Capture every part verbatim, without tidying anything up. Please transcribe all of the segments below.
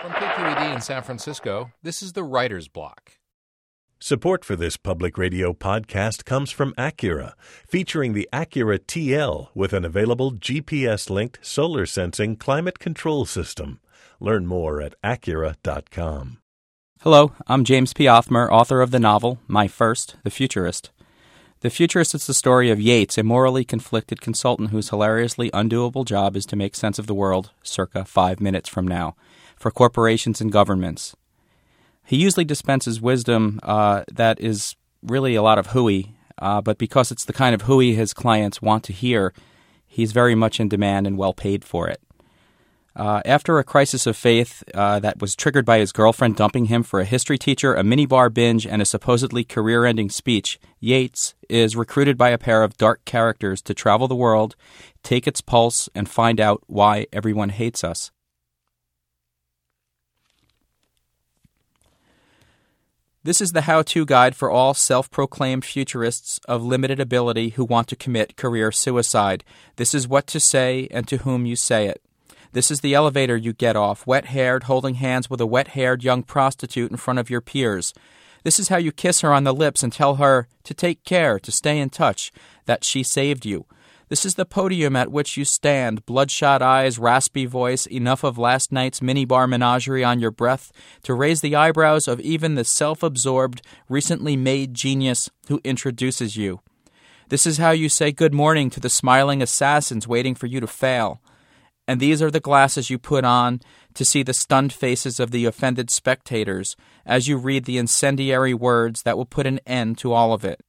From K Q E D in San Francisco, this is the Writer's Block. Support for this public radio podcast comes from Acura, featuring the Acura T L with an available G P S-linked solar sensing climate control system. Learn more at Acura dot com. Hello, I'm James P. Othmer, author of the novel, My First, The Futurist. The Futurist is the story of Yates, a morally conflicted consultant whose hilariously undoable job is to make sense of the world, circa five minutes from now, for corporations and governments. He usually dispenses wisdom uh, that is really a lot of hooey, uh, but because it's the kind of hooey his clients want to hear, he's very much in demand and well paid for it. Uh, after a crisis of faith uh, that was triggered by his girlfriend dumping him for a history teacher, a minibar binge, and a supposedly career-ending speech, Yates is recruited by a pair of dark characters to travel the world, take its pulse, and find out why everyone hates us. This is the how-to guide for all self-proclaimed futurists of limited ability who want to commit career suicide. This is what to say and to whom you say it. This is the elevator you get off, wet-haired, holding hands with a wet-haired young prostitute in front of your peers. This is how you kiss her on the lips and tell her to take care, to stay in touch, that she saved you. This is the podium at which you stand, bloodshot eyes, raspy voice, enough of last night's minibar menagerie on your breath to raise the eyebrows of even the self-absorbed, recently made genius who introduces you. This is how you say good morning to the smiling assassins waiting for you to fail. And these are the glasses you put on to see the stunned faces of the offended spectators as you read the incendiary words that will put an end to all of it.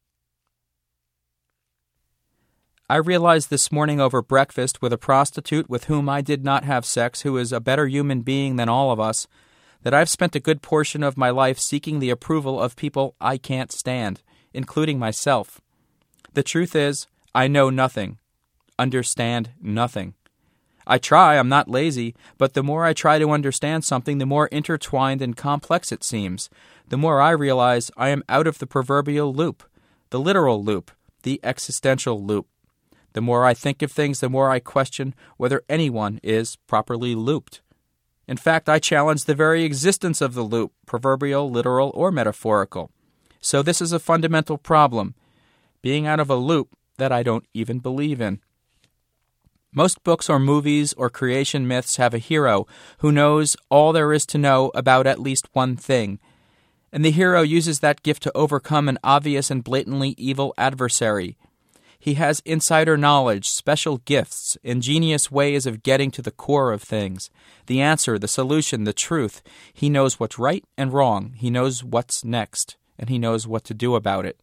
I realized this morning over breakfast with a prostitute with whom I did not have sex, who is a better human being than all of us, that I've spent a good portion of my life seeking the approval of people I can't stand, including myself. The truth is, I know nothing, understand nothing. I try, I'm not lazy, but the more I try to understand something, the more intertwined and complex it seems. The more I realize I am out of the proverbial loop, the literal loop, the existential loop. The more I think of things, the more I question whether anyone is properly looped. In fact, I challenge the very existence of the loop, proverbial, literal, or metaphorical. So this is a fundamental problem, being out of a loop that I don't even believe in. Most books or movies or creation myths have a hero who knows all there is to know about at least one thing. And the hero uses that gift to overcome an obvious and blatantly evil adversary. He has insider knowledge, special gifts, ingenious ways of getting to the core of things. The answer, the solution, the truth. He knows what's right and wrong. He knows what's next, and he knows what to do about it.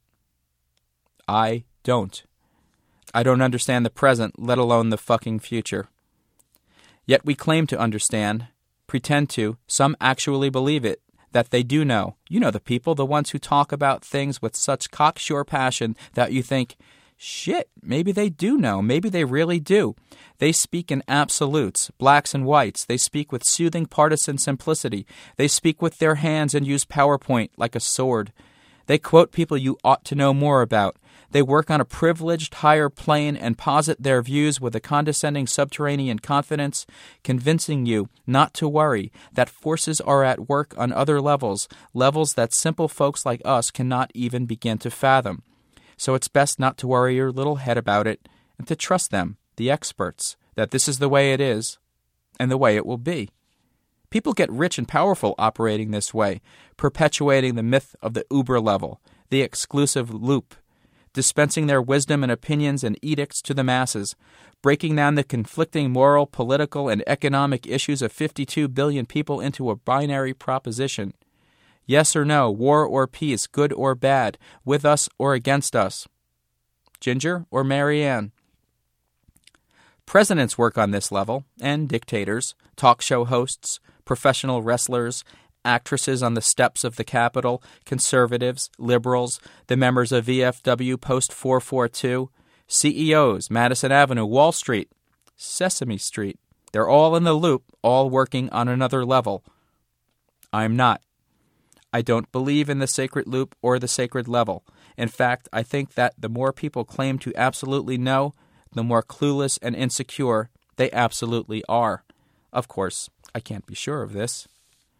I don't. I don't understand the present, let alone the fucking future. Yet we claim to understand, pretend to, some actually believe it, that they do know. You know the people, the ones who talk about things with such cocksure passion that you think, shit, maybe they do know, maybe they really do. They speak in absolutes, blacks and whites. They speak with soothing partisan simplicity. They speak with their hands and use PowerPoint like a sword. They quote people you ought to know more about. They work on a privileged higher plane and posit their views with a condescending subterranean confidence, convincing you not to worry, that forces are at work on other levels, levels that simple folks like us cannot even begin to fathom. So it's best not to worry your little head about it and to trust them, the experts, that this is the way it is and the way it will be. People get rich and powerful operating this way, perpetuating the myth of the uber level, the exclusive loop, dispensing their wisdom and opinions and edicts to the masses, breaking down the conflicting moral, political, and economic issues of fifty-two billion people into a binary proposition. Yes or no, war or peace, good or bad, with us or against us. Ginger or Marianne? Presidents work on this level, and dictators, talk show hosts, professional wrestlers, actresses on the steps of the Capitol, conservatives, liberals, the members of V F W Post four forty-two, C E Os, Madison Avenue, Wall Street, Sesame Street. They're all in the loop, all working on another level. I'm not. I don't believe in the sacred loop or the sacred level. In fact, I think that the more people claim to absolutely know, the more clueless and insecure they absolutely are. Of course, I can't be sure of this.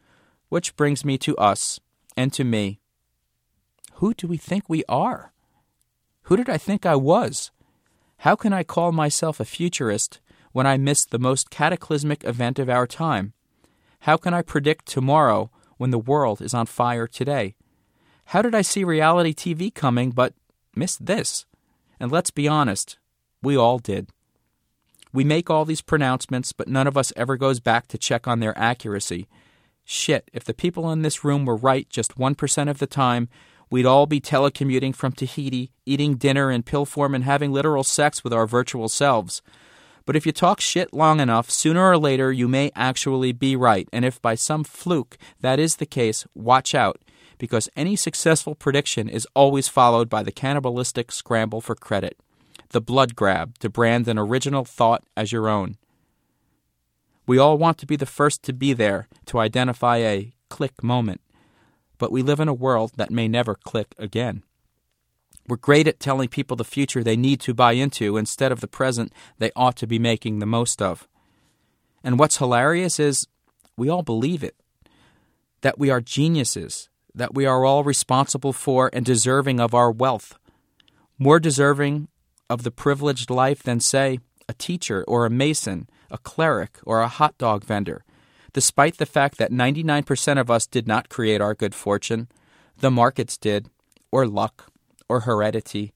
Which brings me to us and to me. Who do we think we are? Who did I think I was? How can I call myself a futurist when I missed the most cataclysmic event of our time? How can I predict tomorrow when the world is on fire today? How did I see reality T V coming but miss this? And let's be honest, we all did. We make all these pronouncements, but none of us ever goes back to check on their accuracy. Shit, if the people in this room were right just one percent of the time, we'd all be telecommuting from Tahiti, eating dinner in pill form and having literal sex with our virtual selves. But if you talk shit long enough, sooner or later you may actually be right. And if by some fluke that is the case, watch out, because any successful prediction is always followed by the cannibalistic scramble for credit, the blood grab to brand an original thought as your own. We all want to be the first to be there, to identify a click moment. But we live in a world that may never click again. We're great at telling people the future they need to buy into instead of the present they ought to be making the most of. And what's hilarious is we all believe it, that we are geniuses, that we are all responsible for and deserving of our wealth, more deserving of the privileged life than, say, a teacher or a mason, a cleric or a hot dog vendor, despite the fact that ninety-nine percent of us did not create our good fortune. The markets did, or luck, or heredity.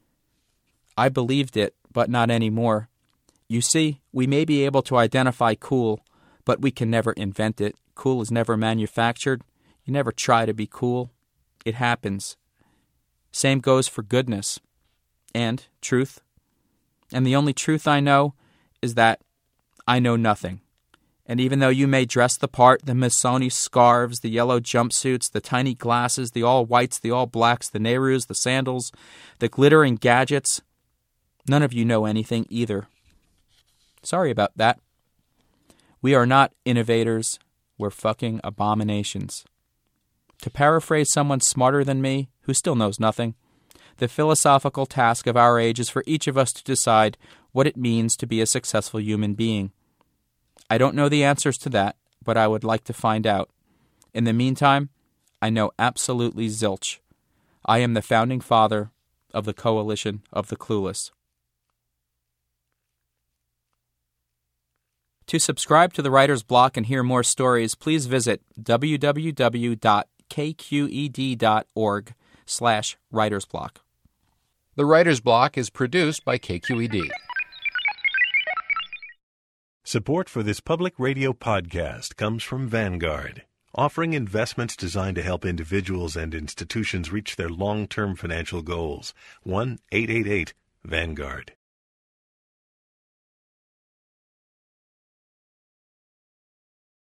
I believed it, but not anymore. You see, we may be able to identify cool, but we can never invent it. Cool is never manufactured. You never try to be cool. It happens. Same goes for goodness and truth. And the only truth I know is that I know nothing. And even though you may dress the part, the Missoni scarves, the yellow jumpsuits, the tiny glasses, the all-whites, the all-blacks, the Nehrus, the sandals, the glittering gadgets, none of you know anything either. Sorry about that. We are not innovators. We're fucking abominations. To paraphrase someone smarter than me, who still knows nothing, the philosophical task of our age is for each of us to decide what it means to be a successful human being. I don't know the answers to that, but I would like to find out. In the meantime, I know absolutely zilch. I am the founding father of the Coalition of the Clueless. To subscribe to the Writer's Block and hear more stories, please visit w w w dot k q e d dot org slash writer's block. The Writer's Block is produced by K Q E D. Support for this public radio podcast comes from Vanguard, offering investments designed to help individuals and institutions reach their long-term financial goals. one eight eight eight Vanguard.